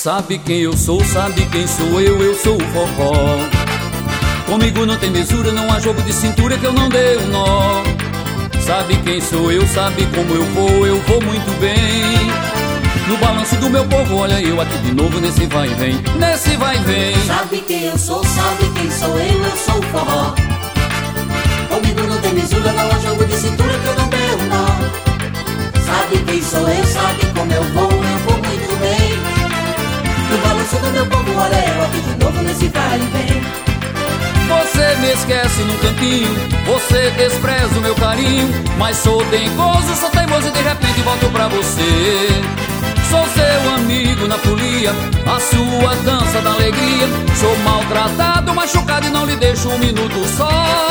Sabe quem eu sou, sabe quem sou eu sou o forró. Comigo não tem mesura, não há jogo de cintura que eu não dê um nó. Sabe quem sou eu, sabe como eu vou muito bem. No balanço do meu povo, olha eu aqui de novo nesse vai e vem, nesse vai e vem. Sabe quem eu sou, sabe quem sou eu sou o forró. Comigo não tem mesura, não há jogo de cintura que eu não dê um nó. Sabe quem sou eu, sabe como eu vou muito bem. No balanço do meu povo, olha eu aqui de novo nesse vai e vem. Você me esquece num cantinho, você despreza o meu carinho, mas sou dengoso, sou teimoso e de repente volto pra você. Sou seu amigo na folia, a sua dança da alegria. Sou maltratado, machucado e não lhe deixo um minuto só.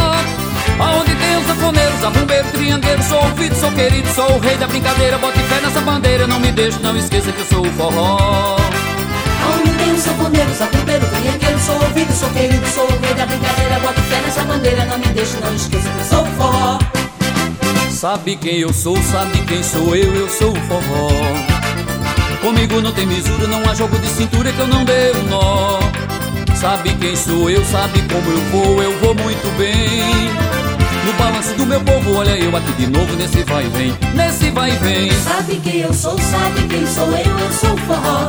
Aonde tem os sanfoneiros, zabumbeiro, triangueiro, sou ouvido, sou querido, sou o rei da brincadeira. Bote fé nessa bandeira, não me deixe, não esqueça que eu sou o forró. Aonde tem os sanfoneiros, zabumbeiro, triangueiro, sou ouvido, sou querido, sou o rei da brincadeira. Bote fé nessa bandeira, não me deixe, não esqueça que eu sou o forró. Sabe quem eu sou, sabe quem sou eu sou o forró. Comigo não tem mesura, não há jogo de cintura que eu não dê um nó. Sabe quem sou eu, sabe como eu vou muito bem. No balanço do meu povo, olha eu aqui de novo nesse vai e vem, nesse vai e vem. Sabe quem eu sou, sabe quem sou eu sou o forró.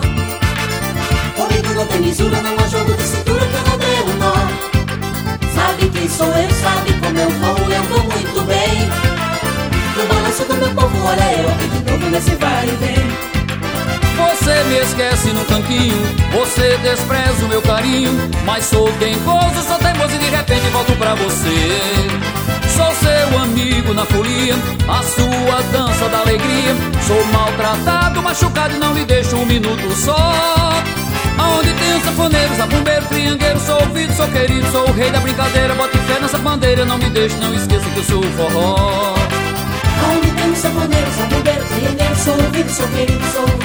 Comigo não tem mesura, não há jogo de cintura que eu não dê um nó. Sabe quem sou eu, sabe como eu vou muito bem. No balanço do meu povo, olha eu aqui de novo nesse vai e vem. Você me esquece num cantinho, você despreza o meu carinho, mas sou dengoso, sou teimoso e de repente volto pra você. Sou seu amigo na folia, a sua dança da alegria. Sou maltratado, machucado e não lhe deixo um minuto só. Aonde tem os sanfoneiros, zabumbeiro, triangueiro, sou ouvido, sou querido, sou o rei da brincadeira. Bote fé nessa bandeira, não me deixe, não esqueça que eu sou o forró. Aonde tem os sanfoneiros, zabumbeiro, triangueiro, sou ouvido, sou querido, sou